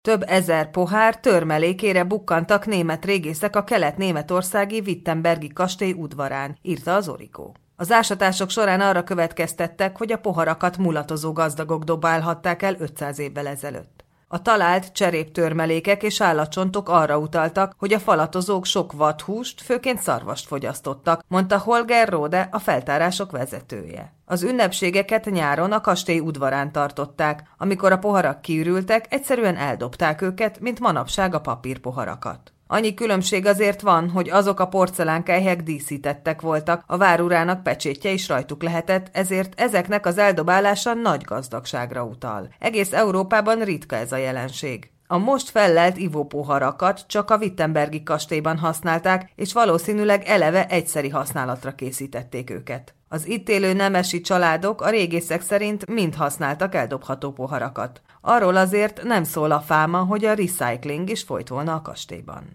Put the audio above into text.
Több ezer pohár törmelékére bukkantak német régészek a kelet-németországi Wittenbergi kastély udvarán, írta az Origó. Az ásatások során arra következtettek, hogy a poharakat mulatozó gazdagok dobálhatták el 500 évvel ezelőtt. A talált cseréptörmelékek és állatcsontok arra utaltak, hogy a falatozók sok vadhúst, főként szarvast fogyasztottak, mondta Holger Rode, a feltárások vezetője. Az ünnepségeket nyáron a kastély udvarán tartották, amikor a poharak kiürültek, egyszerűen eldobták őket, mint manapság a papírpoharakat. Annyi különbség azért van, hogy azok a porcelánkályhek díszítettek voltak, a várurának pecsétje is rajtuk lehetett, ezért ezeknek az eldobálása nagy gazdagságra utal. Egész Európában ritka ez a jelenség. A most fellelt ivópoharakat csak a Wittenbergi kastélyban használták, és valószínűleg eleve egyszeri használatra készítették őket. Az itt élő nemesi családok a régészek szerint mind használtak eldobható poharakat. Arról azért nem szól a fáma, hogy a recycling is folyt volna a kastélyban.